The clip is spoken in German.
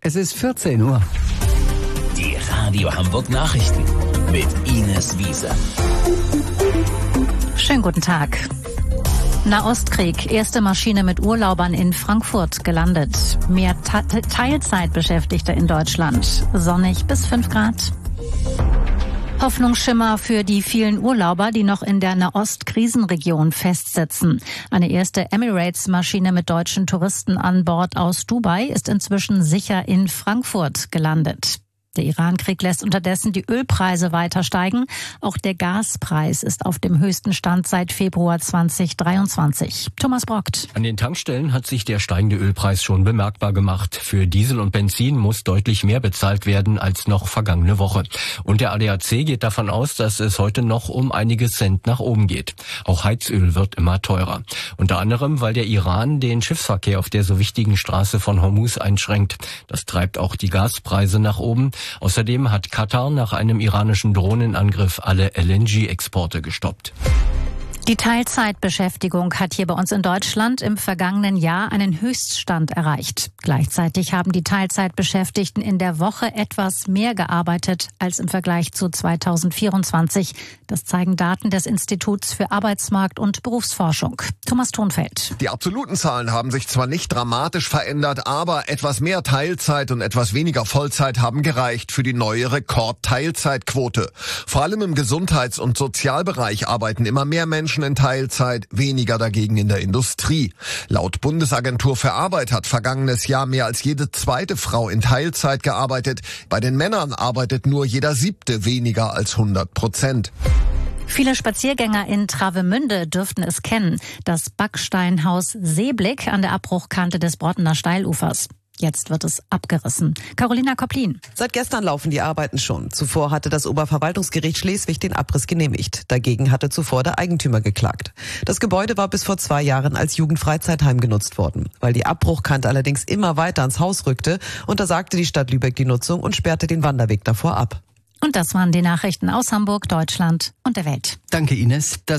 Es ist 14 Uhr. Die Radio Hamburg Nachrichten mit Ines Wiese. Schönen guten Tag. Nahostkrieg. Erste Maschine mit Urlaubern in Frankfurt gelandet. Mehr Teilzeitbeschäftigte in Deutschland. Sonnig bis 5 Grad. Hoffnungsschimmer für die vielen Urlauber, die noch in der Nahost-Krisenregion festsitzen. Eine erste Emirates-Maschine mit deutschen Touristen an Bord aus Dubai ist inzwischen sicher in Frankfurt gelandet. Der Iran-Krieg lässt unterdessen die Ölpreise weiter steigen. Auch der Gaspreis ist auf dem höchsten Stand seit Februar 2023. Thomas Brockt. An den Tankstellen hat sich der steigende Ölpreis schon bemerkbar gemacht. Für Diesel und Benzin muss deutlich mehr bezahlt werden als noch vergangene Woche. Und der ADAC geht davon aus, dass es heute noch um einige Cent nach oben geht. Auch Heizöl wird immer teurer. Unter anderem, weil der Iran den Schiffsverkehr auf der so wichtigen Straße von Hormuz einschränkt. Das treibt auch die Gaspreise nach oben. Außerdem hat Katar nach einem iranischen Drohnenangriff alle LNG-Exporte gestoppt. Die Teilzeitbeschäftigung hat hier bei uns in Deutschland im vergangenen Jahr einen Höchststand erreicht. Gleichzeitig haben die Teilzeitbeschäftigten in der Woche etwas mehr gearbeitet als im Vergleich zu 2024. Das zeigen Daten des Instituts für Arbeitsmarkt- und Berufsforschung. Thomas Thonfeld. Die absoluten Zahlen haben sich zwar nicht dramatisch verändert, aber etwas mehr Teilzeit und etwas weniger Vollzeit haben gereicht für die neue Rekord-Teilzeitquote. Vor allem im Gesundheits- und Sozialbereich arbeiten immer mehr Menschen in Teilzeit, weniger dagegen in der Industrie. Laut Bundesagentur für Arbeit hat vergangenes Jahr mehr als jede zweite Frau in Teilzeit gearbeitet. Bei den Männern arbeitet nur jeder 7. weniger als 100%. Viele Spaziergänger in Travemünde dürften es kennen. Das Backsteinhaus Seeblick an der Abbruchkante des Brottener Steilufers. Jetzt wird es abgerissen. Carolina Kopplin. Seit gestern laufen die Arbeiten schon. Zuvor hatte das Oberverwaltungsgericht Schleswig den Abriss genehmigt. Dagegen hatte zuvor der Eigentümer geklagt. Das Gebäude war bis vor 2 Jahren als Jugendfreizeitheim genutzt worden. Weil die Abbruchkante allerdings immer weiter ans Haus rückte, untersagte die Stadt Lübeck die Nutzung und sperrte den Wanderweg davor ab. Und das waren die Nachrichten aus Hamburg, Deutschland und der Welt. Danke, Ines.